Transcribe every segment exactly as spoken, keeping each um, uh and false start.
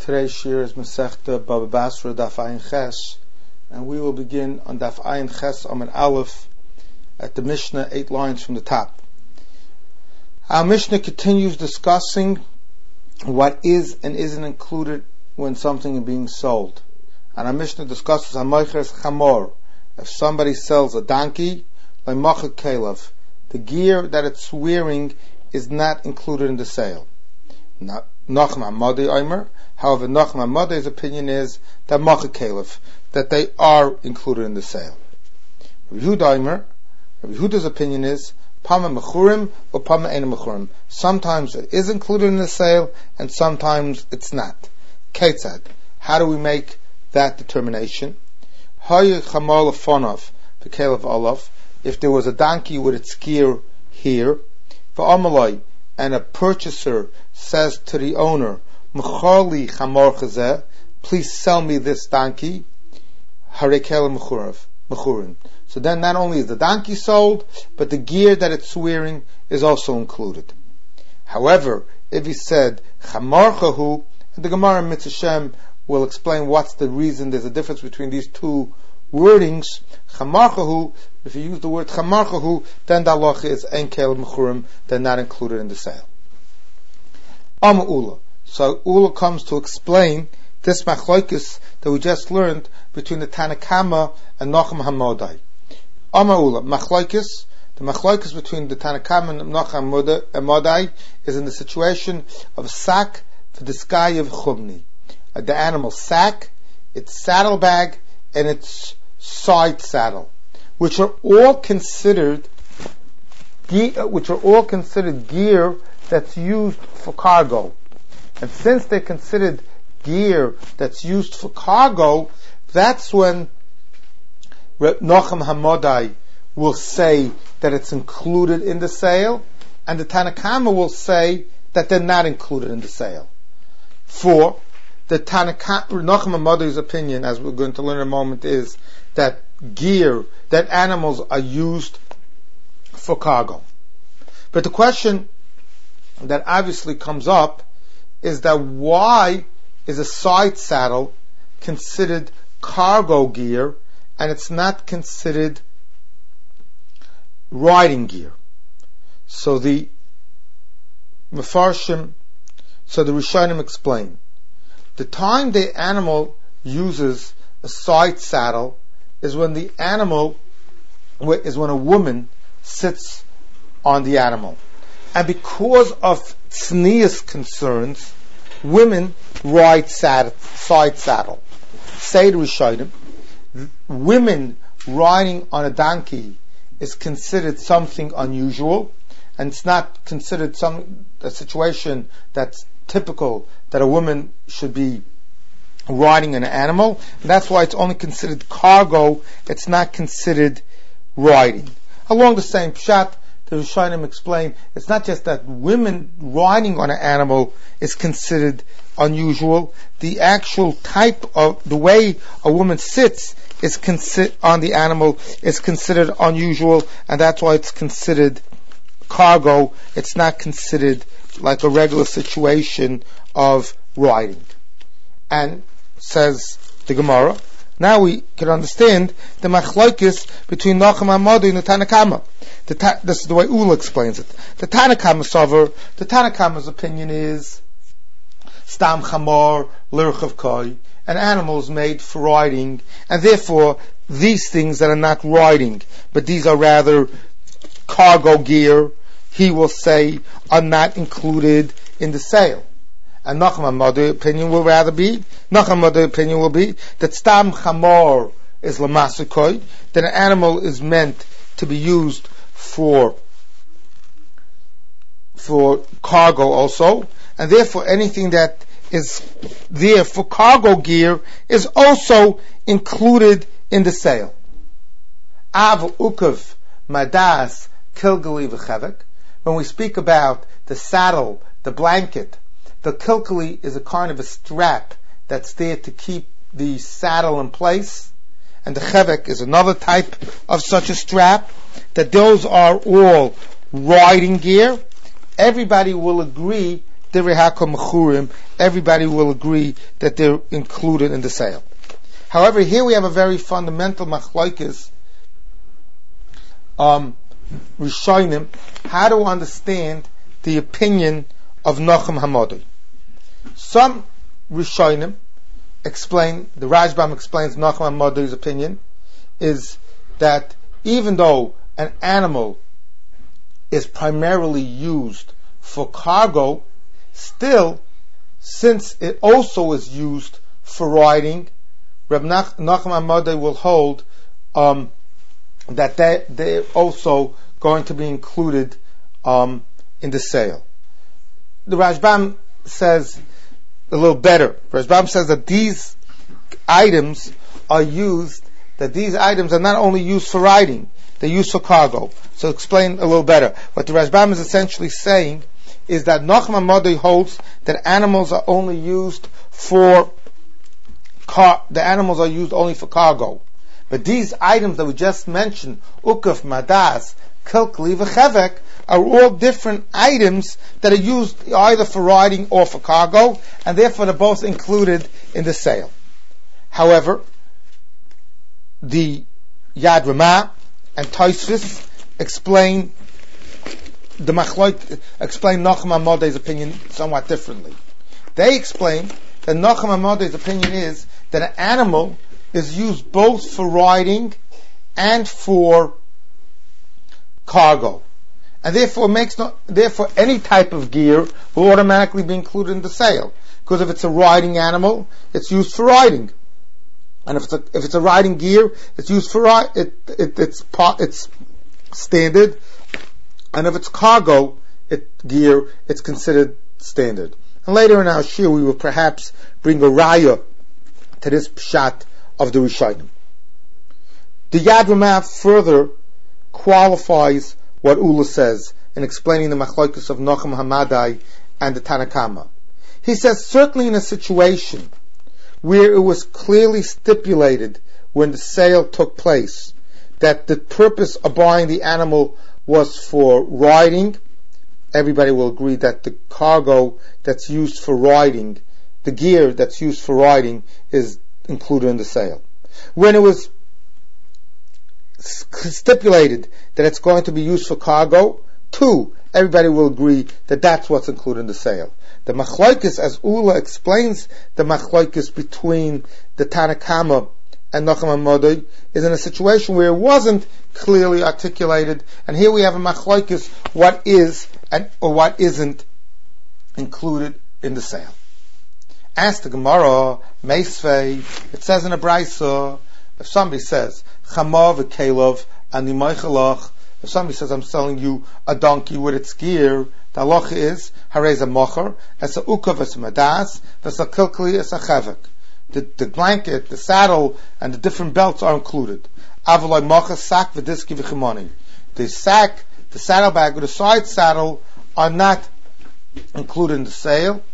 Today's shir is Masechta Baba Basra Daf Ayin Ches, and we will begin on Daf Ayin Ches Amud Aleph at the Mishnah, eight lines from the top. Our Mishnah continues discussing what is and isn't included when something is being sold. And our Mishnah discusses Hamoiches Chamor. If somebody sells a donkey, Leimachak Kelev, the gear that it's wearing is not included in the sale. Nachman Hamadei Omer. However, Nachman Hamadei's opinion is that Machak Kelev, that they are included in the sale. Rabbi Yehuda Omer, Rabbi Yehuda's opinion is Pama Mechurim or Pama Ein Mechurim. Sometimes it is included in the sale, and sometimes it's not. Ketzad, how do we make that determination? Hayu Chamal Fonov, the Kelev Olav. If there was a donkey with its gear here, for Amalai, and a purchaser says to the owner, M'chali chamor chazeh, please sell me this donkey, harekel mechurin. So then not only is the donkey sold, but the gear that it's wearing is also included. However, if he said chamor chahu, and the Gemara in Mitzvah will explain what's the reason there's a difference between these two wordings. Chamarchahu, if you use the word chamarchahu, then the halacha is ein kelev mechurim, they're not included in the sale. Amma Ula. So Ula comes to explain this machlokes that we just learned between the Tanna Kama and Nachman Hamadei. Amma Ula, machlokes, the machlokes between the Tanna Kama and Nachman Hamadei is in the situation of sak for the sky of chumni. Uh, the animal sack, its saddlebag, and its side saddle, which are all considered, ge- which are all considered gear that's used for cargo. And since they're considered gear that's used for cargo, that's when Nachman Hamadei will say that it's included in the sale, and the Tanna Kama will say that they're not included in the sale. For the Tanna Kama, Nachman Hamadei's opinion, as we're going to learn in a moment, is that gear, that animals are used for cargo. But the question that obviously comes up is that why is a side saddle considered cargo gear and it's not considered riding gear? So the Mefarshim, so the Rishonim explain. The time the animal uses a side saddle is when the animal, is when a woman sits on the animal. And because of tznius concerns, women ride sad, side saddle. Say the Rishonim, women riding on a donkey is considered something unusual, and it's not considered some a situation that's typical that a woman should be riding an animal. And that's why it's only considered cargo, it's not considered riding. Along the same pshat, the Rishonim explain, it's not just that women riding on an animal is considered unusual, the actual type of, the way a woman sits is consi- on the animal is considered unusual, and that's why it's considered cargo, it's not considered like a regular situation of riding. And says the Gemara, now we can understand the machlokes between Nachman Hamadei and the Tanna Kama. The ta- this is the way Ula explains it. The Tanna Kama sover, the Tanna Kama's opinion is stam chamor lirchav koi, an animal is made for riding, and therefore these things that are not riding, but these are rather cargo gear, he will say are not included in the sale. And Nachman Hamadei's opinion will rather be, Nachman Hamadei's opinion will be that stam chamor is lamasukoi, that an animal is meant to be used for for cargo also, and therefore anything that is there for cargo gear is also included in the sale. Av ukav madas kilgali v'chavek. When we speak about the saddle, the blanket, the kilkali is a kind of a strap that's there to keep the saddle in place, and the chevek is another type of such a strap, that those are all riding gear. Everybody will agree Divrei Hakol Mechurim, everybody will agree that they're included in the sale. However, here we have a very fundamental machlokes, um, Rishonim, how to understand the opinion of Nachum Hamadai. Some Rishonim explain, the Rashbam explains Nachum Hamadai's opinion, is that even though an animal is primarily used for cargo, still, since it also is used for riding, Reb Nachum Hamadai will hold um, that they, they're also going to be included um, in the sale. The Rashbam says a little better. Rashbam says that these items are used, that these items are not only used for riding, they're used for cargo. So explain a little better. What the Rashbam is essentially saying is that Nachum Hamadai holds that animals are only used for car, the animals are used only for cargo. But these items that we just mentioned, ukaf, madas, kilkli, v'chevek, are all different items that are used either for riding or for cargo, and therefore they're both included in the sale. However, the Yad Ramah and Tosfos explain the Machloek, explain Nachum Hamadai's opinion somewhat differently. They explain that Nachum Hamadai's opinion is that an animal is used both for riding and for cargo, and therefore makes no, therefore any type of gear will automatically be included in the sale. Because if it's a riding animal, it's used for riding, and if it's a, if it's a riding gear, it's used for it, it it's it's standard, and if it's cargo it, gear, it's considered standard. And later in our shir, we will perhaps bring a raya to this pshat of the Rishonim. The Yad Ramah further qualifies what Ula says in explaining the machlokes of Nachum Hamadai and the Tanakama. He says, certainly in a situation where it was clearly stipulated when the sale took place that the purpose of buying the animal was for riding, everybody will agree that the cargo that's used for riding, the gear that's used for riding, is included in the sale. When it was stipulated that it's going to be used for cargo, too, everybody will agree that that's what's included in the sale. The machlokes, as Ula explains, the machlokes between the Tanakama and Nachum Hamadai is in a situation where it wasn't clearly articulated, and here we have a machlokes what is and or what isn't included in the sale. As the Gemara, Meisvei, it says in a Braisa, if somebody says, Chama v'kelov ani moichelach, if somebody says, I'm selling you a donkey with its gear, the halacha is, harei a mocher, es a ukav es a madas, es a kilkli es a chavek. The, the blanket, the saddle, and the different belts are included. Avaloi mocher sak v'diski v'chimoni. The sack, the saddlebag, or the side saddle are not included in the sale.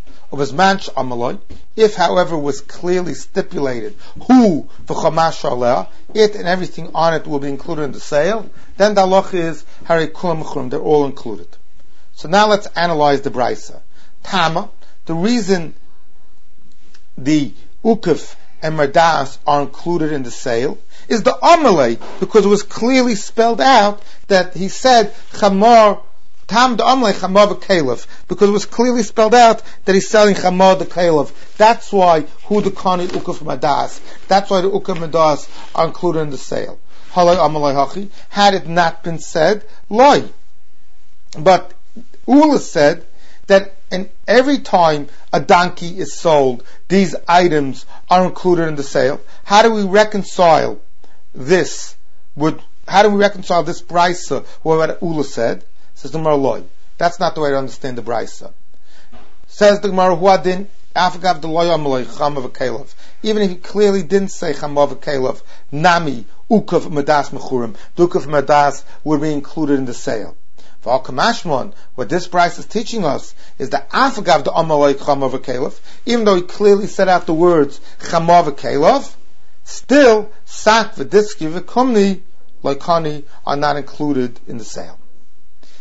If, however, was clearly stipulated who the chamash aleh, it and everything on it will be included in the sale, then the halacha is harei kulam mechurim, they're all included. So now let's analyze the brisa. Tama, the reason the ukif and mardas are included in the sale is the amalei, because it was clearly spelled out that he said chamar. Tam the Amlei Chamar v'Kelev, because it was clearly spelled out that he's selling Chamar the Kelev. That's why who the Kani Ukaf Madas. That's why the Ukaf Madas are included in the sale. Halay Amalei Hachi. Had it not been said, Loi. But Ula said that in every time a donkey is sold, these items are included in the sale. How do we reconcile this with? How do we reconcile this brisa with what Ula said? Says the Gemara, loy. That's not the way to understand the brisa. Says the Gemara, huadin afagav the loy amalei chama v'kelev. Even if he clearly didn't say chama v'kelev, nami ukav madas mechurim, the ukav madas would be included in the sale. V'al kamashmon, what this brisa is teaching us is that afagav the amalei chama v'kelev, even though he clearly set out the words chama v'kelev, still sak v'diski v'kumni loikani are not included in the sale.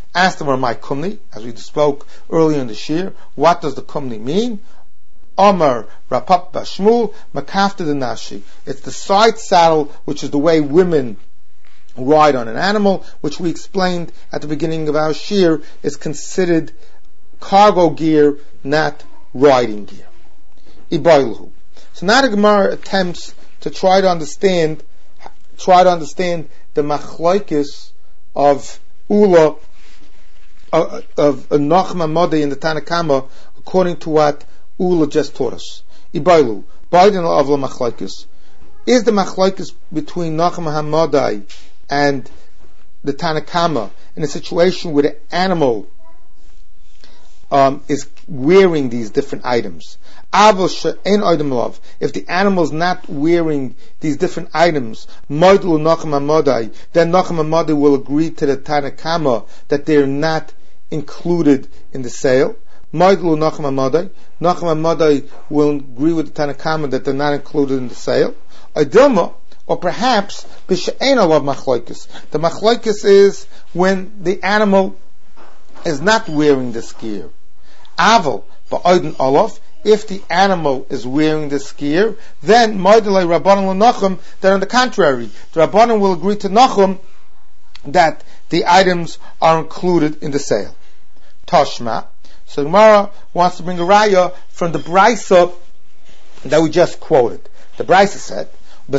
Ask them, my kumni, as we spoke earlier in the shir, what does the kumni mean? Omar Rapap Bashmul Makafta the Nashi. It's the side saddle, which is the way women ride on an animal, which we explained at the beginning of our shir, is considered cargo gear, not riding gear. Ibayluhu. So now the Gemara attempts to try to understand, try to understand the machlokes of Ula, of, of Nachma Modi in the Tanna Kama, according to what Ula just taught us. Ibaylu. Biden of the machlokes. Is the machlokes between Nachma Hamadai and the Tanna Kama in a situation where the animal um, is wearing these different items? If the animal is not wearing these different items, then Nachma Madai will agree to the Tanna Kama that they are not included in the sale. Nachma Madai will agree with the Tanna Kama that they're not included in the sale. Or perhaps the machlokes is when the animal is not wearing this gear. Aval ba'oden olav. If the animal is wearing this gear, then Modelei Rabbanan l'Nachum, then on the contrary, the Rabbanan will agree to Nachum that the items are included in the sale. Tashma. So Gemara wants to bring a raya from the Brisa that we just quoted. The Brisa said,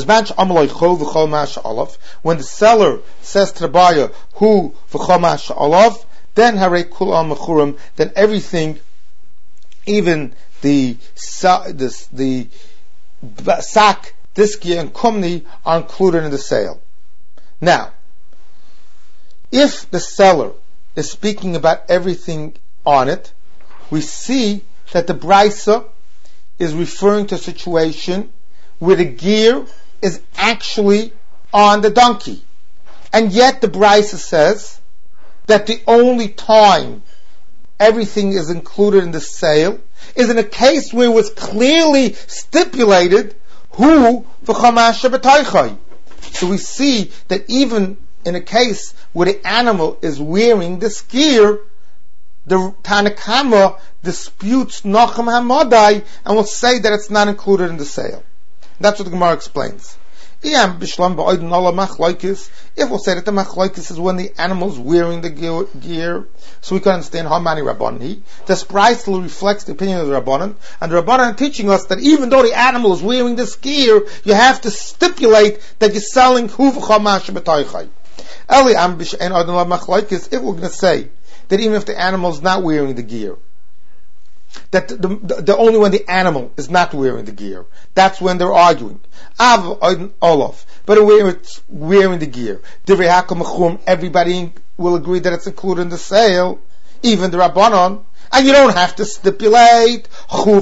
when the seller says to the buyer, Hu v'chol ma'asha'alav, then harei kul al mechurim, then everything, even the the, the sack, diski, and kumni are included in the sale. Now, if the seller is speaking about everything on it, we see that the Brisa is referring to a situation where the gear is actually on the donkey. And yet the Brisa says that the only time everything is included in the sale is in a case where it was clearly stipulated who v'chamasha b'taychai. So we see that even in a case where the animal is wearing this gear, the Tanna Kama disputes Nachum Hamadai and will say that it's not included in the sale. That's what the Gemara explains. If we'll say that the machlokes is when the animal's wearing the gear, so we can understand how many Rabbanan. This Brisa reflects the opinion of the Rabbanan, and the Rabbanan are teaching us that even though the animal is wearing this gear, you have to stipulate that you're selling hu v'chamash b'taychai. If we're going to say that even if the animal is not wearing the gear, that the, the, the only when the animal is not wearing the gear, that's when they're arguing. Av Olaf, but where it's wearing the gear, everybody will agree that it's included in the sale, even the Rabbanon, and you don't have to stipulate. So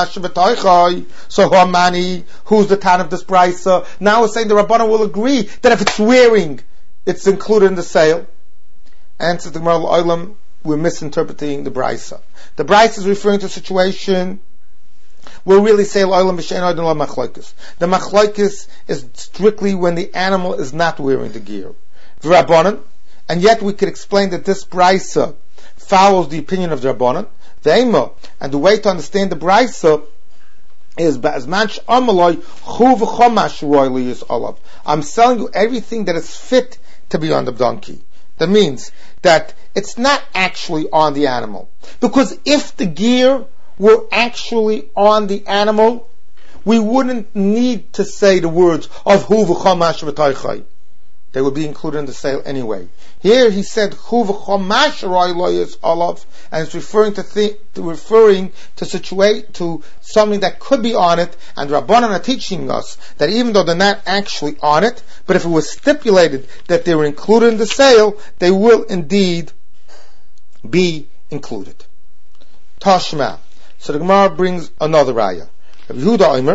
how many? Who's the Tan of this Brisa? Now we're saying the Rabbanon will agree that if it's wearing, it's included in the sale. Answer the Gemara Olam, we're misinterpreting the Brisa. The Brisa is referring to a situation where we really say Olam b'shein oidin la machlokes. The machlokes is strictly when the animal is not wearing the gear. V'Rabbanan, and yet we could explain that this Brisa follows the opinion of the Rabbanan. V'Ema, and the way to understand the Brisa is ba'azman she'amaloi hu v'chomash royli is olav. I'm selling you everything that is fit to be on the donkey. That means that it's not actually on the animal. Because if the gear were actually on the animal, we wouldn't need to say the words of hu v'chomash v'taychai. They would be included in the sale anyway. Here he said hu v'chomash royloyes olav, and it's referring to, th- to referring to situate to something that could be on it. And the Rabbanan are teaching us that even though they're not actually on it, but if it was stipulated that they were included in the sale, they will indeed be included. Tashma. So the Gemara brings another raya. Rabbi Yehuda Omer,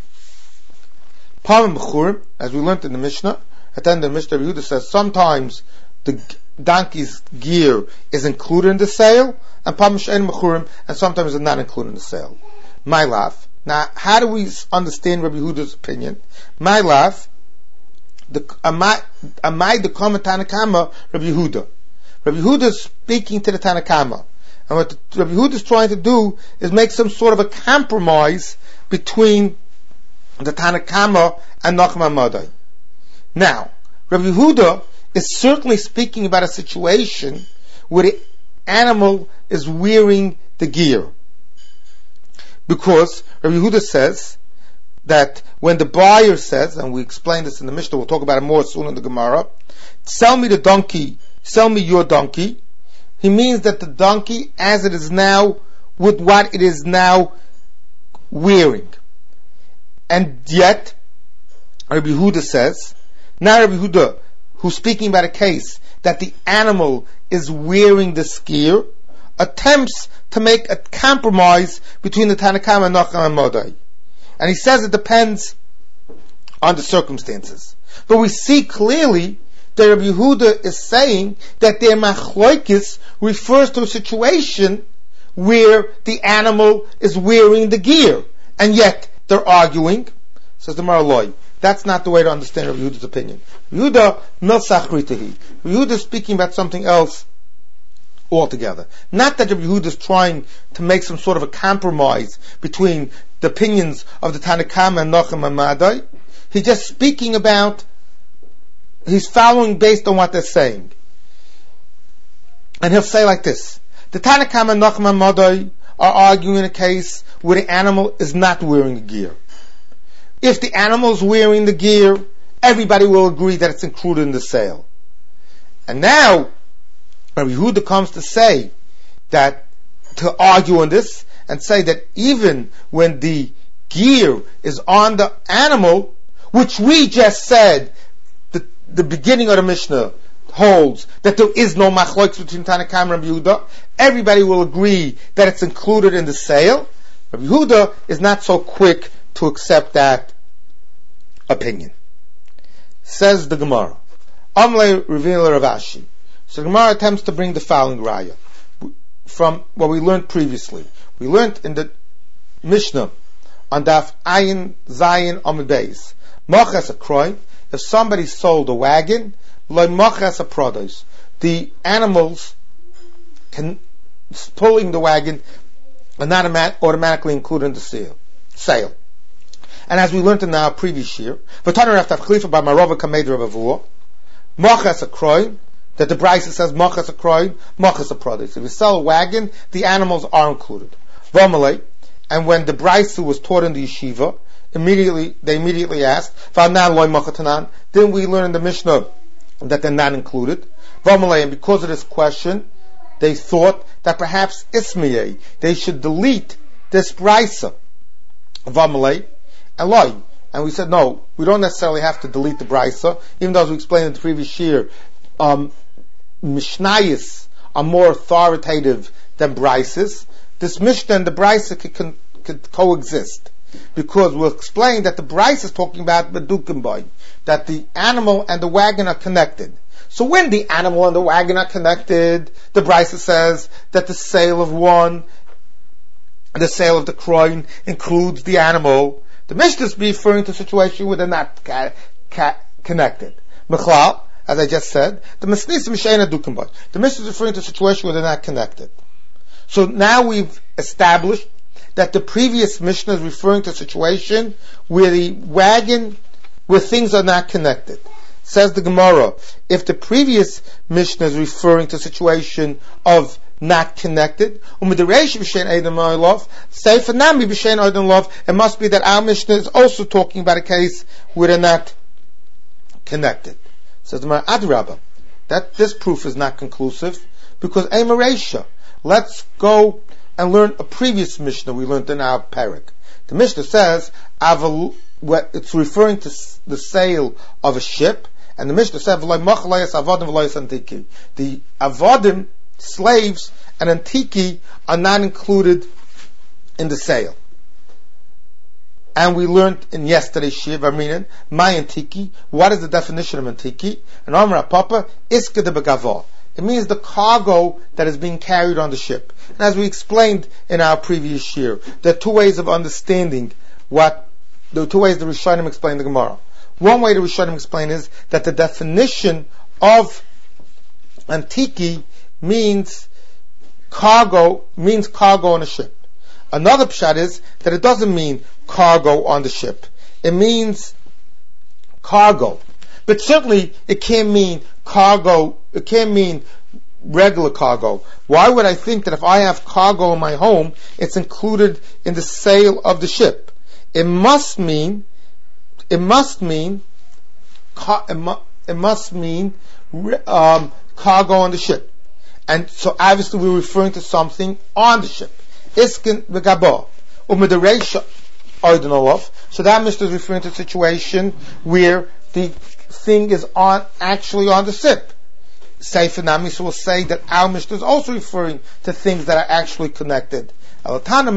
Pam B'churim, as we learned in the Mishnah, at the end of the Mishnah, Rabbi Yehuda says sometimes the donkey's gear is included in the sale, and Pam She'en B'churim, and sometimes it's not included in the sale. My laugh. Now, how do we understand Rabbi Yehuda's opinion? My laugh, the Amai the Kama Tanna Kama Rabbi Yehuda. Rabbi Yehuda is speaking to the Tanna Kama. And what Rabbi Yehuda is trying to do is make some sort of a compromise between the Tanna Kama and Nachman Madai. Now, Rabbi Yehuda is certainly speaking about a situation where the animal is wearing the gear. Because Rabbi Yehuda says that when the buyer says, and we explained this in the Mishnah, we'll talk about it more soon in the Gemara, sell me the donkey, sell me your donkey, he means that the donkey as it is now, with what it is now wearing. And yet, Rabbi Yehuda says, now Rabbi Yehuda, who's speaking about a case that the animal is wearing the gear, attempts to make a compromise between the Tanna Kama and Nachman Madai. And he says it depends on the circumstances. But we see clearly that Rabbi Yehuda is saying that their machloikis refers to a situation where the animal is wearing the gear. And yet they're arguing. Says the Maraloi. That's not the way to understand Rabbi Yehuda's opinion. Yehuda milsachritahi. Rabbi Yehuda is speaking about something else altogether. Not that Rabbi Yehuda is trying to make some sort of a compromise between the opinions of the Tanna Kama and Nachman Madai. He's just speaking about, he's following based on what they're saying. And he'll say like this: the Tanna Kama and Nachman Madai are arguing in a case where the animal is not wearing the gear. If the animal is wearing the gear, everybody will agree that it's included in the sale. And now, Rabbi Yehuda comes to say that, to argue on this, and say that even when the gear is on the animal, which we just said, the, the beginning of the Mishnah holds that there is no machloks between Tanna Kama and Rabbi Yehuda, everybody will agree that it's included in the sale. Rabbi Yehuda is not so quick to accept that opinion. Says the Gemara, Amle Ravina Rav Ashi. So the Gemara attempts to bring the following raya from what we learned previously. We learned in the Mishnah on Daf Ayin Zayin Amud Beis, Machas a kroy, if somebody sold a wagon, like Machas a produce, the animals can pulling the wagon are not automatically included in the sale. sale. And as we learned in our previous year, V'taner Rav Tavchlifa by Marova Kamed Rav Avua, Machas a kroy, that the Brisa says Machas a kroy, Machas a produce. If you sell a wagon, the animals are included. V'amalei, and when the Brisa was taught in the yeshiva, immediately they immediately asked, V'anan loy machatanan, didn't we learn in the Mishnah that they're not included? V'amalei, and because of this question, they thought that perhaps Ismiyeh, they should delete this Brisa. V'amalei, and loy. And we said, no, we don't necessarily have to delete the Brisa, even though as we explained in the previous year, um, Mishnayos are more authoritative than Brises. This Mishnah and the Brisa could, could, could coexist. Because we'll explain that the Brisa is talking about Bedukim Boy, that the animal and the wagon are connected. So when the animal and the wagon are connected, the Brisa says that the sale of one, the sale of the kroin includes the animal. The Mishnah is referring to a situation where they're not ca- ca- connected. Mechlal, as I just said, the Mishnah the Mishnah is referring to a situation where they're not connected. So now we've established that the previous Mishnah is referring to a situation where the wagon, where things are not connected. Says the Gemara, if the previous Mishnah is referring to a situation of not connected, it must be that our Mishnah is also talking about a case where they're not connected. Says the Gemara, Adrabah, that this proof is not conclusive because Eimaresha. Let's go and learn a previous Mishnah we learned in our parak. The Mishnah says it's referring to the sale of a ship, and the Mishnah says the avodim, slaves, and antiki are not included in the sale. And we learned in yesterday's Shir Varminen, my antiki, what is the definition of antiki? And Amra Papa, iska de begavah. It means the cargo that is being carried on the ship. And as we explained in our previous year, there are two ways of understanding what, there are two ways the Rishonim explain the Gemara. One way the Rishonim explain is that the definition of antiki means cargo, means cargo on a ship. Another pshat is that it doesn't mean cargo on the ship. It means cargo. But certainly it can't mean cargo, it can't mean regular cargo. Why would I think that if I have cargo in my home, it's included in the sale of the ship? It must mean, it must mean, it must mean um, cargo on the ship. And so obviously we're referring to something on the ship. Iskin v'gabo. U'medereisha oidenolov. So that Mishnah is referring to a situation where the thing is on, actually on the ship. Sefer Namis will say that our Mishnah is also referring to things that are actually connected. So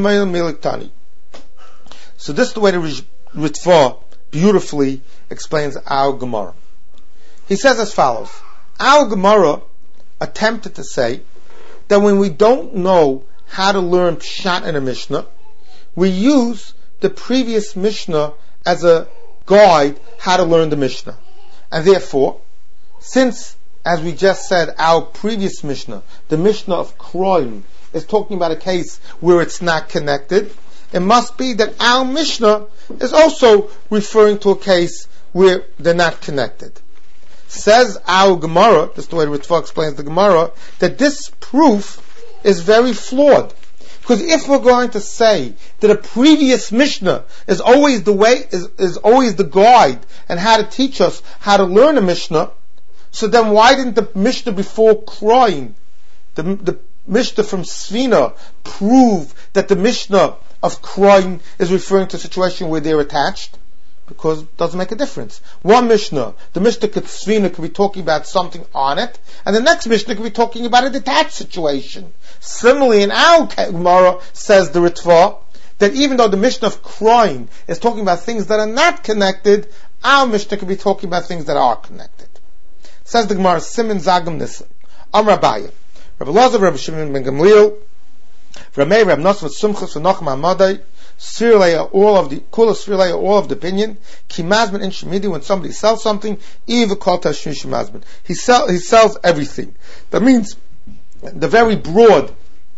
this is the way the Ritva beautifully explains our Gemara. He says as follows. Our Gemara attempted to say that when we don't know how to learn Pshat in a Mishnah, we use the previous Mishnah as a guide how to learn the Mishnah. And therefore, since, as we just said, our previous Mishnah, the Mishnah of Kroim, is talking about a case where it's not connected, it must be that our Mishnah is also referring to a case where they're not connected. Says our Gemara, this is the way Ritva explains the Gemara, that this proof is very flawed. Because if we're going to say that a previous Mishnah is always the way, is, is always the guide and how to teach us how to learn a Mishnah, so then why didn't the Mishnah before Kroim, the, the Mishnah from Sfina, prove that the Mishnah of Kroim is referring to a situation where they're attached? Because it doesn't make a difference. One Mishnah, the Mishnah Sfina could be talking about something on it, and the next Mishnah could be talking about a detached situation. Similarly, in our Gemara, says the Ritva, that even though the Mishnah of Kroim is talking about things that are not connected, our Mishnah could be talking about things that are connected. Says the Gemara, Siman Zagam Nissen, Amar Abaye, Rabbi Elazar, Rabbi Shimon ben Gamliel, Ramei, Rabbi Nosson, Sumchus, V'Nochem HaMadai, Sfirleya, all of the Kula Sfirleya, all of the opinion. Ki Mazman in Shemidi, when somebody sells something, Eva Kol Tashmish Mazman. He sell he sells everything. That means the very broad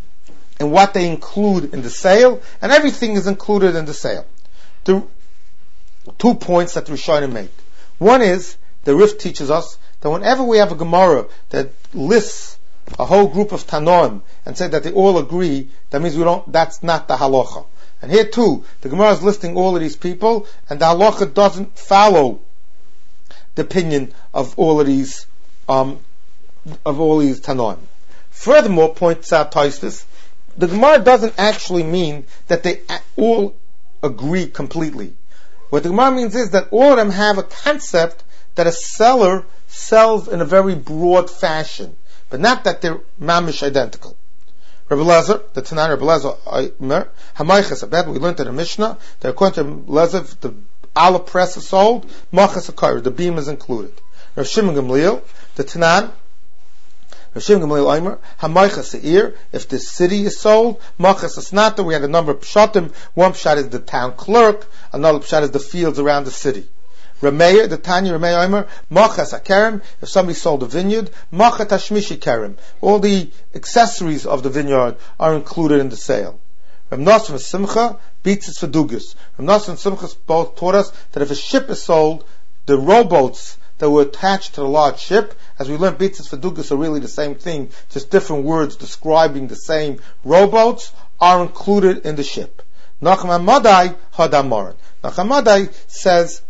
in what they include in the sale, and everything is included in the sale. The two points that the Rishonim make. One is the Rif teaches us that whenever we have a Gemara that lists a whole group of Tanoim and say that they all agree, that means we don't. That's not the halacha. And here too, the Gemara is listing all of these people, and the halacha doesn't follow the opinion of all of these, um, of all these Tanoim. Furthermore, points out Tosfos, the Gemara doesn't actually mean that they all agree completely. What the Gemara means is that all of them have a concept that a seller sells in a very broad fashion, but not that they're mamish identical. Rabbi Elazar, the Tanan Rabbi Elazar, Hamaychas Abed, we learned in the Mishnah that according to Rabbi Elazar, the olive press is sold, Machas Akar, the beam is included. Rabbi Shimon Gamliel, the Tanan, Rabbi Shimon Gamliel Aimer, Hamaychas Seir, if the city is sold, Machas Asnata, we had a number of pshatim. One pshat is the town clerk, another pshat is the fields around the city. Rameir, the Tanya Rameir Omer, Machas HaKerem, if somebody sold a vineyard, Machat HaShmishi Kerem. All the accessories of the vineyard are included in the sale. Rav Nosson and Simcha, Bitzis Fedugus. Rav Nosson and Simcha both taught us that if a ship is sold, the rowboats that were attached to the large ship, as we learned, Bitzis Fedugus are really the same thing, just different words describing the same rowboats, are included in the ship. Nachman Madai Hadamoran. Nachman Madai says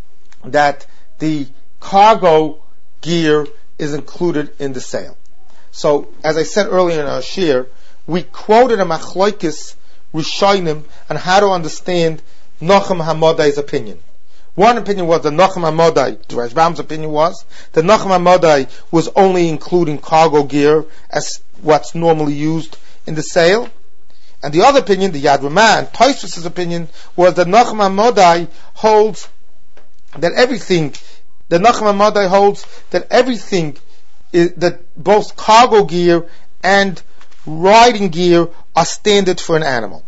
that the cargo gear is included in the sale. So, as I said earlier in our shir, we quoted a Machlokes Rishonim on how to understand Nachman Hamadai's opinion. One opinion was that Nachman Hamadai, the Rashbam's opinion was that Nachman Hamadai was only including cargo gear as what's normally used in the sale. And the other opinion, the Yad Ramah, Tosfos' opinion, was that Nachman Hamadai holds that everything, the Nachman Hamadai holds that everything, is, that both cargo gear and riding gear are standard for an animal.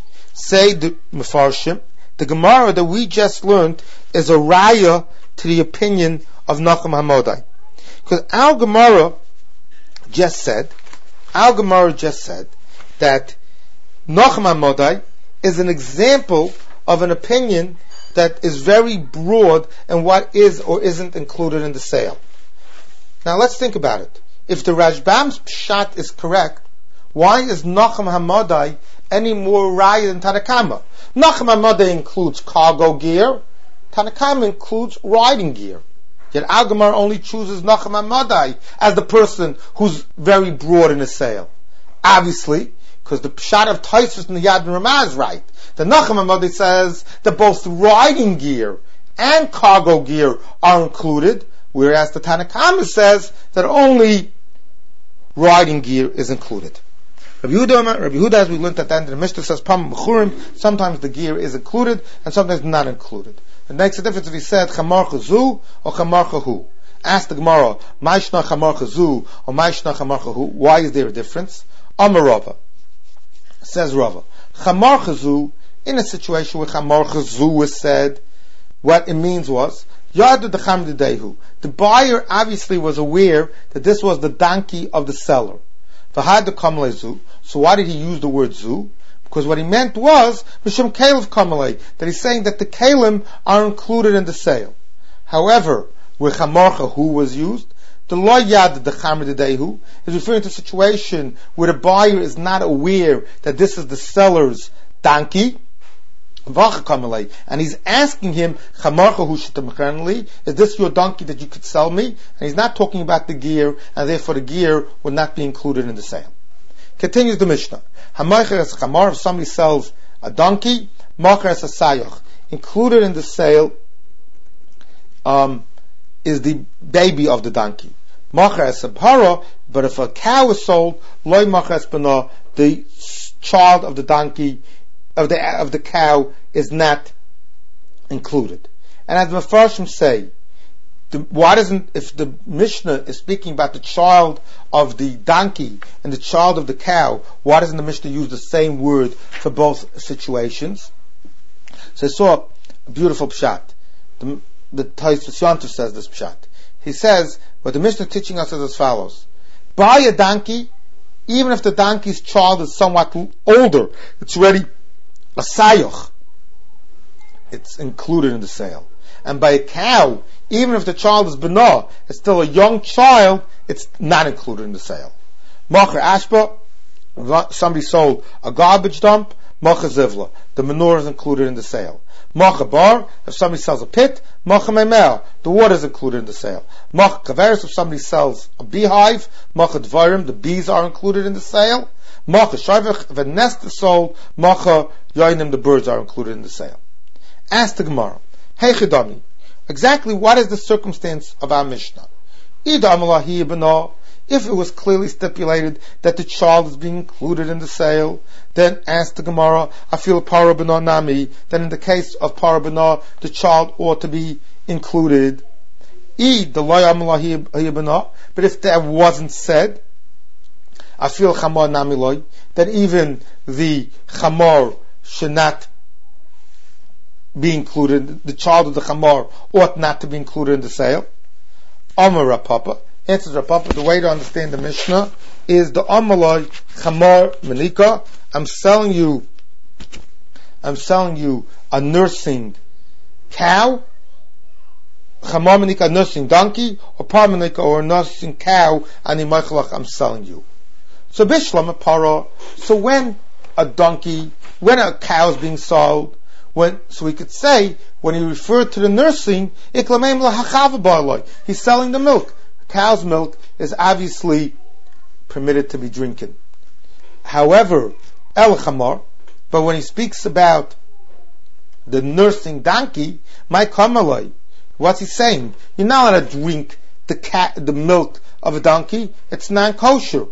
Say the Mefarshim, the Gemara that we just learned is a raya to the opinion of Nachman Hamadai. Because our Gemara just said Al Gemara just said that Nachum HaModai is an example of an opinion that is very broad in what is or isn't included in the sale. Now let's think about it. If the Rashbam's pshat is correct, why is Nachum HaModai any more raya than Tanakama? Nachum HaModai includes cargo gear, Tanakama includes riding gear. Yet Al Gemara only chooses Nachum HaModai as the person who's very broad in his sale. Obviously, because the pshat of Tosfos and the Yad and Ramah is right. The Nachum HaModai says that both raving gear and cargo gear are included, whereas the Tanakama says that only riding gear is included. Rabbi Yehuda, Rabbi Yehuda, as we learned at the end of the Mishnah, says Pam Mechurim, sometimes the gear is included and sometimes not included. It makes a difference if he said Chamar Chazu or Chamar Chahu. Ask the Gemara, Maishna Chamar Chazu or Maishna Chamar Chahu. Why is there a difference? Amar Rava. Says Rava, Chamar Chazu, in a situation where Chamar Chazu was said, what it means was, Yadu Decham Dedehu. The buyer obviously was aware that this was the donkey of the seller. V'had Kamalei Zu. So why did he use the word Zu? Because what he meant was Mishum Kalev Kamalei, that he's saying that the Kalim are included in the sale. However, where Chamar Chahu was used, the Lo Yad Decham Dedehu is referring to a situation where the buyer is not aware that this is the seller's donkey. And he's asking him, is this your donkey that you could sell me? And he's not talking about the gear, and therefore the gear will not be included in the sale. Continues the Mishnah. If somebody sells a donkey, included in the sale um, is the baby of the donkey. But if a cow is sold, the child of the donkey of the of the cow is not included. And as the Mefarshim say, the, why doesn't, if the Mishnah is speaking about the child of the donkey and the child of the cow, why doesn't the Mishnah use the same word for both situations? So I saw a beautiful pshat. The, the Tosfos Yontif says this pshat. He says, what the Mishnah is teaching us is as follows. Buy a donkey, even if the donkey's child is somewhat older, it's already a sayach, it's included in the sale. And by a cow, even if the child is benah, it's still a young child, it's not included in the sale. Macher ashba, somebody sold a garbage dump, macher zivla, the manure is included in the sale. Macher bar, if somebody sells a pit, macher memel, the water is included in the sale. Macher kaveris, if somebody sells a beehive, macher dvarim, the bees are included in the sale. Macher shavich, if a nest is sold, macher yoinim, the birds are included in the sale. Ask the Gemara, hey chidami, exactly what is the circumstance of our Mishnah? If it was clearly stipulated that the child is being included in the sale, then ask the Gemara, I feel para b'na nami, then in the case of para b'na, the child ought to be included. But if that wasn't said, I feel chamar nami loy, that even the chamar should not be included, the child of the chamar ought not to be included in the sale. Amar Rapapa, answers Rapapa, the way to understand the Mishnah is the Amalai chamar manika, I'm selling you, I'm selling you a nursing cow, chamar manika, a nursing donkey, or par manika, or a nursing cow, and I'm selling you. So bishlam para, so when a donkey, when a cow is being sold, when, so we could say, when he referred to the nursing, he's selling the milk. A cow's milk is obviously permitted to be drinking. However, el chamar, but when he speaks about the nursing donkey, my kamalai, what's he saying? You're not allowed to drink the cat, the milk of a donkey. It's non-kosher.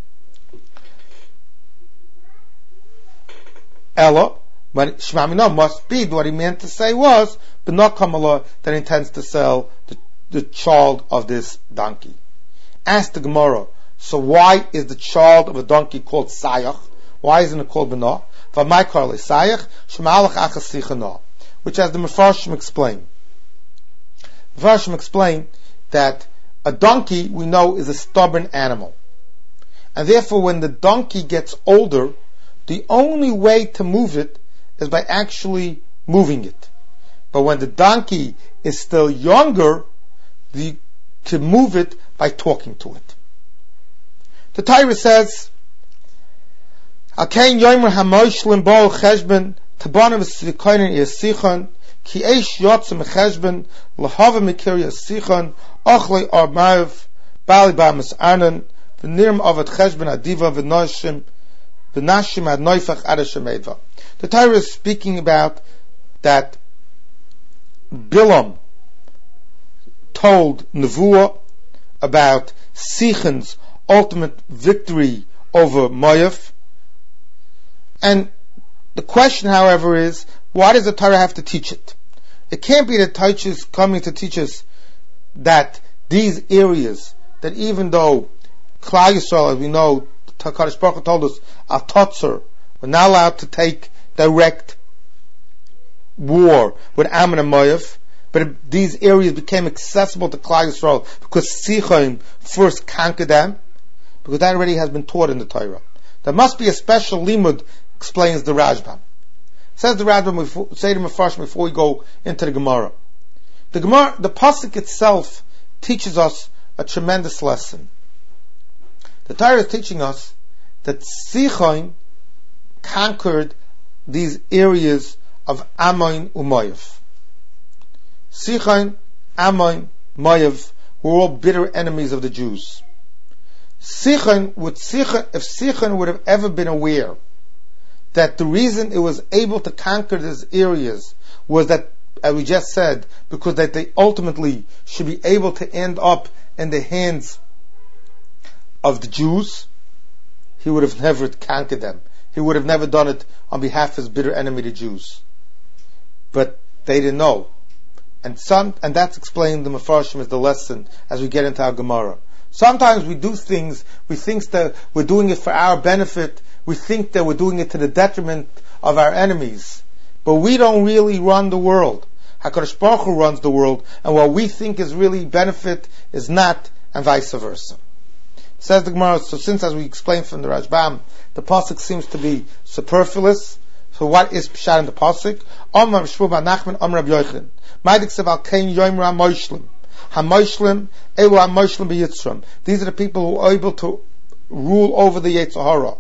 Ella, but Shmamina must be, what he meant to say was, but not Kamala, that intends to sell the, the child of this donkey. Ask the Gemara, so why is the child of a donkey called Sayach? Why isn't it called Benah? V'may Sayach, Shmalach Achasichana, which as the Mefarshim explain. Mefarshim explain that a donkey, we know, is a stubborn animal. And therefore, when the donkey gets older, the only way to move it is by actually moving it. But when the donkey is still younger, you can move it by talking to it. The Torah says, Akain yomer hamoshlim bol cheshben tabanim v'sikoinen yasichon ki eish yotzim cheshben lahava mikir yasichon ochlei armav bali bamas arnan v'nirm avat cheshben adiva v'noshim v'nashim ad noifach adashem edva. The Torah is speaking about that Bilam told Nevuah about Sichon's ultimate victory over Moav. And the question, however, is, why does the Torah have to teach it? It can't be that Torah is coming to teach us that these areas, that even though Klal Yisrael, as we know, Kadosh Baruch Hu told us, Al Totzer, we're not allowed to take direct war with Ammon and Moav, but it, these areas became accessible to Klal Yisrael because Sichon first conquered them, because that already has been taught in the Torah. There must be a special limud, explains the Rashbam. Says the Rashbam, say to Mefarshim before we go into the Gemara. The Gemara, the pasuk itself teaches us a tremendous lesson. The Torah is teaching us that Sichon conquered these areas of Ammon and Moav. Sichon, Ammon, Moav were all bitter enemies of the Jews. Sichon would Sichon, if Sichon would have ever been aware that the reason it was able to conquer these areas was that, as we just said, because that they ultimately should be able to end up in the hands of the Jews, he would have never conquered them. He would have never done it on behalf of his bitter enemy, the Jews. But they didn't know. And some, and that's explained the Mefarshim as the lesson as we get into our Gemara. Sometimes we do things, we think that we're doing it for our benefit, we think that we're doing it to the detriment of our enemies. But we don't really run the world. HaKadosh Baruch Hu runs the world, and what we think is really benefit is not, and vice versa. Says the Gemara, so since, as we explained from the Rashbam, the pasuk seems to be superfluous, so what is Pshat in the pasuk? Omar Shmuel bar Nachman, Omar Rabbi Yochanan. Ma'adik seval kein yomer hamoshlim. Hamoshlim, elu hamoshlim b'yitzram. These are the people who are able to rule over the Yetzer Hara.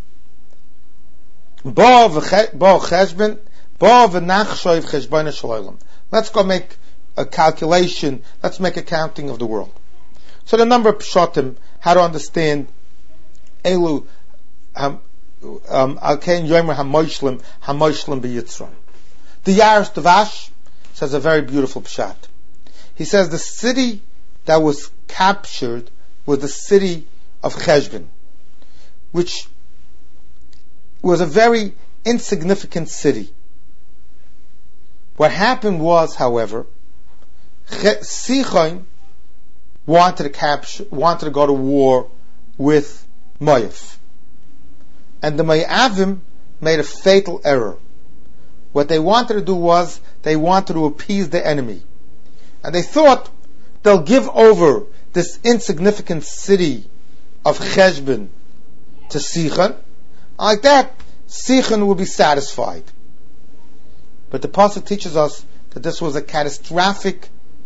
Bo cheshben, bo v'nachshoiv cheshbon shalolim. Let's go make a calculation, let's make a counting of the world. So the number of pshatim, how to understand elu um alkein yomer hamoshlim, hamoshlim b'yitzram. The Yaros Davash says a very beautiful pshat. He says the city that was captured was the city of Cheshbon, which was a very insignificant city. What happened was, however, Sichon wanted to capture, wanted to go to war with Moav, and the Moavim made a fatal error. What they wanted to do was, they wanted to appease the enemy. And they thought they'll give over this insignificant city of Cheshbon to Sichon. Like that, Sichon will be satisfied. But the pasuk teaches us that this was a catastrophic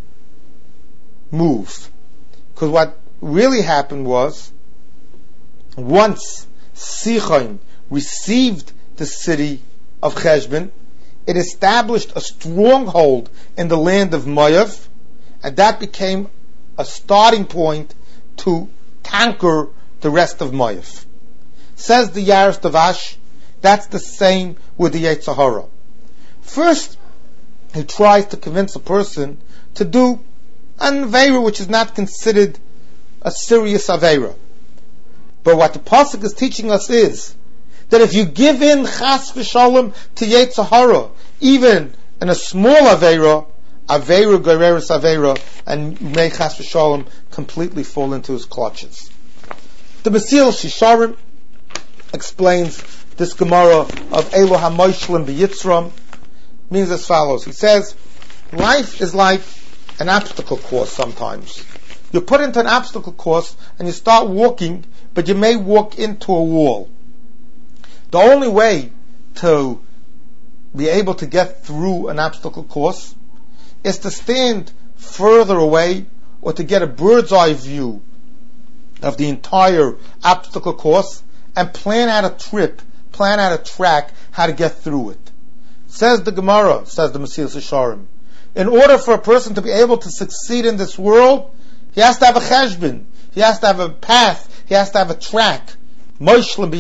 move. Because what really happened was, once Sichon received the city of Cheshbon, it established a stronghold in the land of Moav, and that became a starting point to conquer the rest of Moav. Says the Yaros Davash, that's the same with the Yetzer Hara. First, he tries to convince a person to do an Aveira which is not considered a serious Aveira. But what the pasuk is teaching us is that if you give in Chas v'Shalom to Yetzer Hara, even in a small Aveira, Aveira Gereris Aveira, and you may Chas v'Shalom completely fall into his clutches. The Mesil Shisharim explains this Gemara of Elo HaMoshlim B'Yitzram, means as follows. He says, life is like an obstacle course sometimes. You're put into an obstacle course and you start walking but you may walk into a wall. The only way to be able to get through an obstacle course is to stand further away or to get a bird's eye view of the entire obstacle course and plan out a trip, plan out a track, how to get through it. Says the Gemara, says the Mesilas Yesharim, in order for a person to be able to succeed in this world, he has to have a cheshbon, he has to have a path, he has to have a track. Another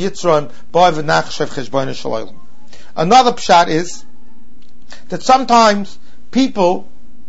pshat is that sometimes people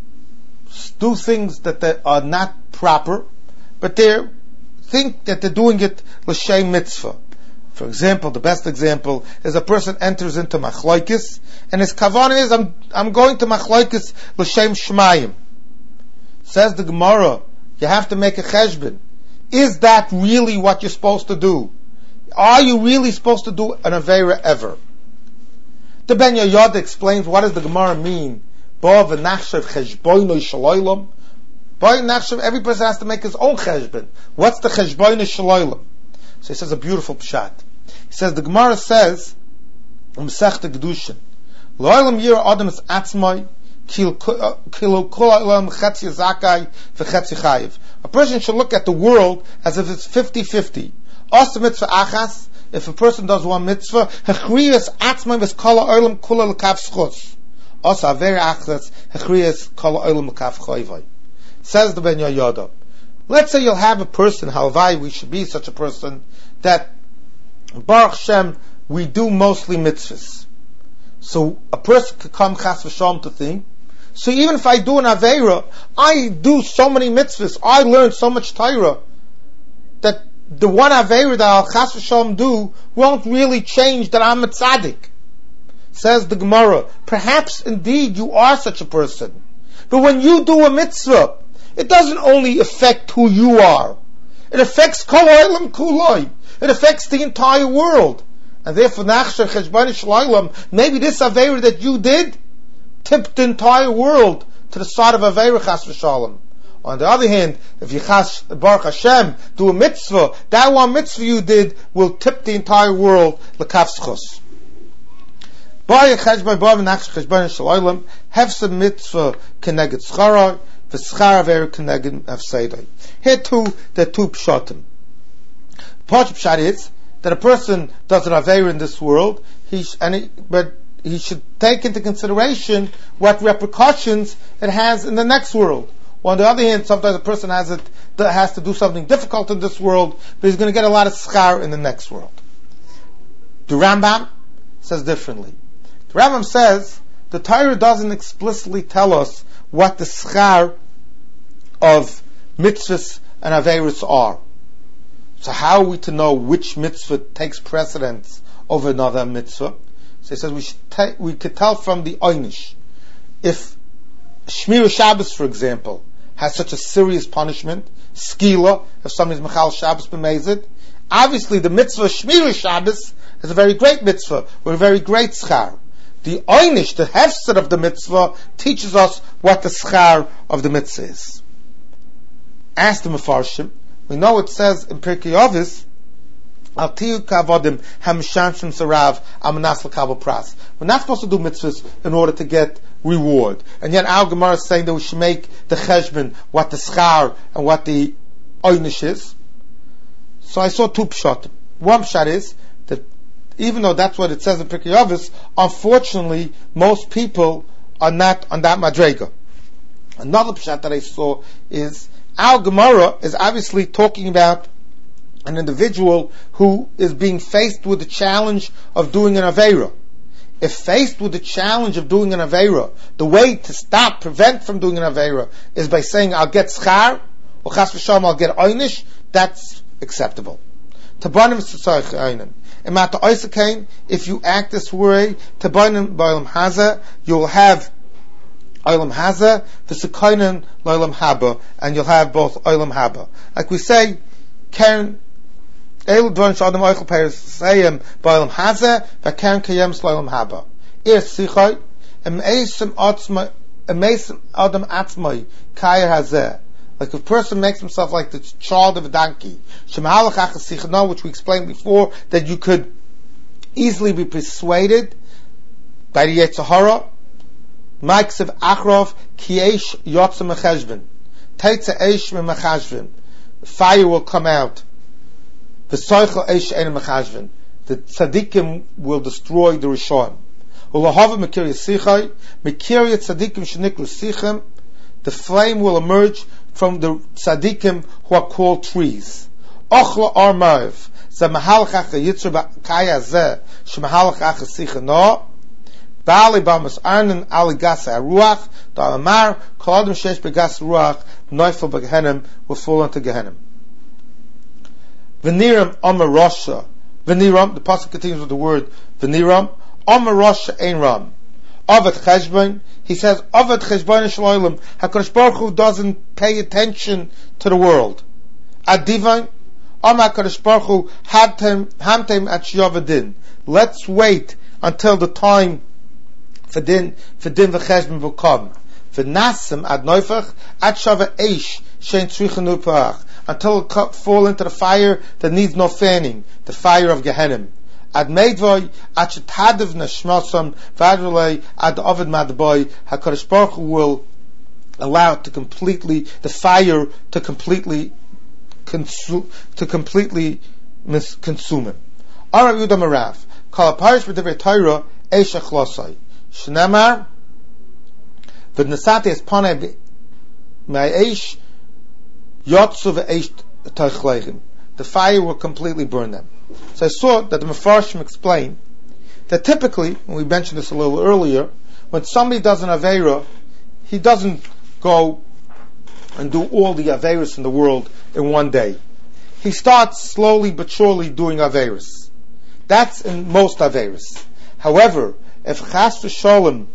do things that they are not proper, but they think that they're doing it l'shem mitzvah. For example, the best example is a person enters into machlokes, and his kavanah is, I'm, I'm going to machlokes l'shem shmayim. Says the Gemara, you have to make a cheshbon. Is that really what you're supposed to do? Are you really supposed to do an avera ever? The Ben Yoyada explains, what does the Gemara mean? Bo v'nachshav cheshboinoi shaloylam. Bo v'nachshav, every person has to make his own cheshbon. What's the cheshboinoi shaloylam? So he says a beautiful pshat. He says, the Gemara says, M'sechta Gedushin, Lo'olam yira adam es atzmai, kilo kol olam chetzi zakai v'chetzi chayiv. A person should look at the world as if it's fifty-fifty. Asa mitzvah achas, if a person does one mitzvah, hechriyas atzmai v'skala olam kula l'kav schos. Asa averi achas, hechriyas kala olam l'kav chayvai. Says the Ben Yoyada, let's say you'll have a person, halvai, we should be such a person, that Baruch Shem, we do mostly mitzvahs. So a person could come chas v'shalom to think, so even if I do an aveira, I do so many mitzvahs, I learn so much Torah, that the one aveira that I'll chas v'shalom do won't really change that I'm a tzaddik. Says the Gemara, perhaps indeed you are such a person. But when you do a mitzvah, it doesn't only affect who you are. It affects kol ha'olam kuloi. It affects the entire world. And therefore, nachshav cheshbon sh'laylam, maybe this aveira that you did tipped the entire world to the side of aveira chas v'shalom. On the other hand, if you chas Baruch Hashem, do a mitzvah, that one mitzvah you did will tip the entire world l'kav schos. Ba cheshbon ba v'nachshav cheshbon sh'laylam, hefsa mitzvah keneged schara, v'schar aveira keneged hafsedai. Here too, there are two pshatim. Part of pshat is that a person does an aveira in this world, he sh- and he, but he should take into consideration what repercussions it has in the next world. Or on the other hand, sometimes a person has it that has to do something difficult in this world, but he's going to get a lot of schar in the next world. The Rambam says differently. The Rambam says the Torah doesn't explicitly tell us what the schar of mitzvahs and aveiros are. So how are we to know which mitzvah takes precedence over another mitzvah? So he says we should ta- we could tell from the oynish. If Shmir Shabbos, for example, has such a serious punishment, skila, if somebody's mechal Shabbos b'mezid, obviously the mitzvah Shmir Shabbos is a very great mitzvah, with a very great schar. The oynish, the hefsed of the mitzvah, teaches us what the schar of the mitzvah is. Ask the Mefarshim, we know it says in Pirkei Avos, Al tiyu kavodim hamshamshim sarav amanas l'kabel pras. We're not supposed to do mitzvahs in order to get reward, and yet our Gemara is saying that we should make the cheshbon what the schar and what the oynish is. So I saw two pshatim. One pshat is that even though that's what it says in Pirkei Avos, unfortunately most people are not on that madrega. Another pshat that I saw is our Gemara is obviously talking about an individual who is being faced with the challenge of doing an aveira. If faced with the challenge of doing an aveira, the way to stop, prevent from doing an aveira is by saying, I'll get schar, or chas v'shalom, I'll get oynish, that's acceptable. Tabanim s'tzarech oynim. If you act this way, tabanim b'olam haza, you'll have Olam Haza, v'sekoinen l'olam haba, and you'll have both Olam Haba. Like we say, Karen, Elu dvarim sh'adam oichel perisayim b'olam Haza, v'karen kayem l'olam haba. Ir sichai, em eisim atzmai, em eisim adam atzmai, kayer hazeh, Like if a person makes himself like the child of a donkey, which we explained before, that you could easily be persuaded by the Yetzer Hara. Ma'aksiv achrov ki eish yotza mecheshbon. Teitze eish mechashbon. Fire will come out. V'soichel eish ein mechashbon. The tzaddikim will destroy the Rishon. Ulahava mekirya sichai. Mekirya tzaddikim shenikru sichem. The flame will emerge from the tzaddikim who are called trees. Ochla armav. Ze mahalach acha yitzur b'kaya zeh. Shemahalach acha sicha no. Ba'ali b'amas arnin ali gasa aruach. Da amar kol adam shesh begas ruach noifel b'gehenim will fall into Gehenim. V'niram amar rosha. V'niram, the pasuk continues with the word v'niram. Amar rosha ein ram. Avat cheshbon. He says, Avat cheshbon shloilim. HaKadosh Baruch Hu doesn't pay attention to the world. Adivain. Amar HaKadosh Baruch Hu hamtem at shiyavadin. Let's wait until the time for din, for din v'cheshbon will come. V'nasim ad noifach at shava eish shein tzrichen upach. Until it fall into the fire that needs no fanning. The fire of Gehenim. Ad meidvoy at shetadav neshmasam vadrulay ad ovid madboy. HaKadosh Baruch Hu will allow it to completely, the fire to completely consume, to completely mis- consume him. Ara Yudam Arav kol haparish b'divrei Torah eish achlosai shnemar v'nasati es panei ma'eish yotzu v'eish tachleichim. The fire will completely burn them. So I saw that the Mefarshim explain that typically, and we mentioned this a little earlier, when somebody does an Aveira, he doesn't go and do all the Aveiros in the world in one day. He starts slowly but surely doing Aveiros. That's in most Aveiros. However, if Chas v'Sholem,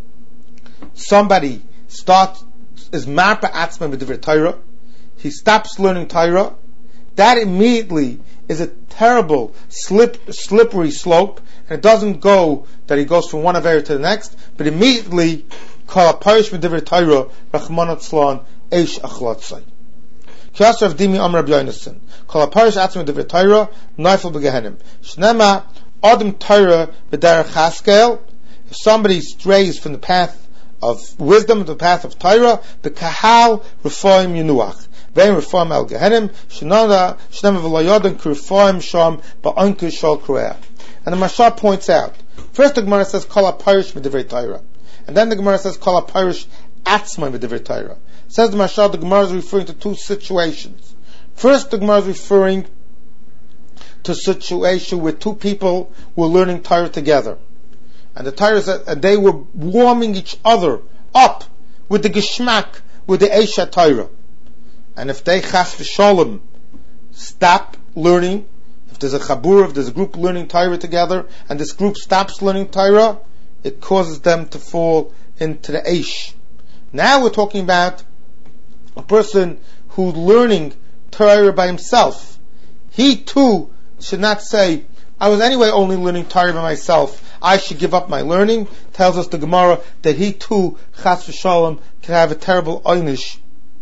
somebody starts, is marpa atzman b'divrei Torah, he stops learning Torah, that immediately is a terrible, slip, slippery slope, and it doesn't go that he goes from one Aveira to the next, but immediately, kol haparish b'divrei Torah, rachmana tzlan, eish achlotzai. Kiyasar of Dimi Amar Rabbi Yonasan, kol haparish atzman b'divrei Torah, noifel b'gehenim. Shnema, adam Torah b'derech Haskel. If somebody strays from the path of wisdom, to the path of Torah, the kahal refoim yunuach. Vein reform al Gehenim, Shenada, Shnema v'loyodan k'refoim sham ba'anku shal krueh. And the Mashal points out, first the Gemara says, Kol haparish b'divrei Torah. And then the Gemara says, Kol haparish atzmai b'divrei Torah. Says the Mashal, the Gemara is referring to two situations. First, the Gemara is referring to a situation where two people were learning Torah together. And the Torah said, and they were warming each other up with the geschmack, with the Eisha Torah. And if they chas v'sholem stop learning, if there's a chabur, if there's a group learning Torah together, and this group stops learning Torah, it causes them to fall into the eish. Now we're talking about a person who's learning Torah by himself. He too should not say, I was anyway only learning Torah by myself, I should give up my learning. Tells us the Gemara that he too, chas v'sholem, can have a terrible einish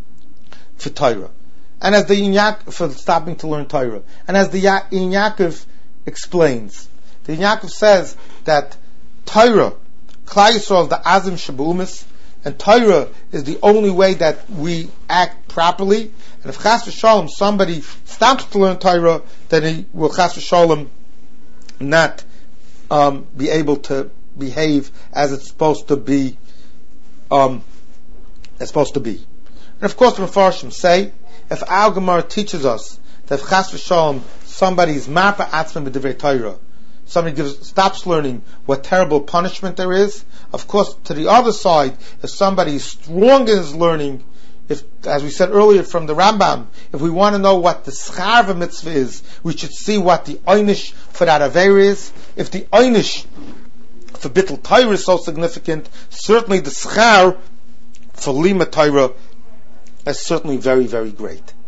for Torah, and as the Inyak for stopping to learn Torah, and as the ya- In Yaakov explains, the In Yaakov says that Torah, Klal Yisrael is the Azim Shabumis, and Torah is the only way that we act properly. And if Chas v'Shalom somebody stops to learn Torah, then he will Chas v'Shalom not um, be able to behave as it's supposed to be. Um, it's supposed to be. And of course the Mefarshim say, if our Gemara teaches us that if Chas v'Shalom somebody is marpa atzman b'divrei Torah, somebody gives, stops learning what terrible punishment there is, of course to the other side, if somebody is strong in his learning, if, as we said earlier from the Rambam, if we want to know what the schar of a mitzvah is, we should see what the einish for that aveira is. If the einish for bittul Torah is so significant, certainly the schar for lima Torah is certainly very, very great.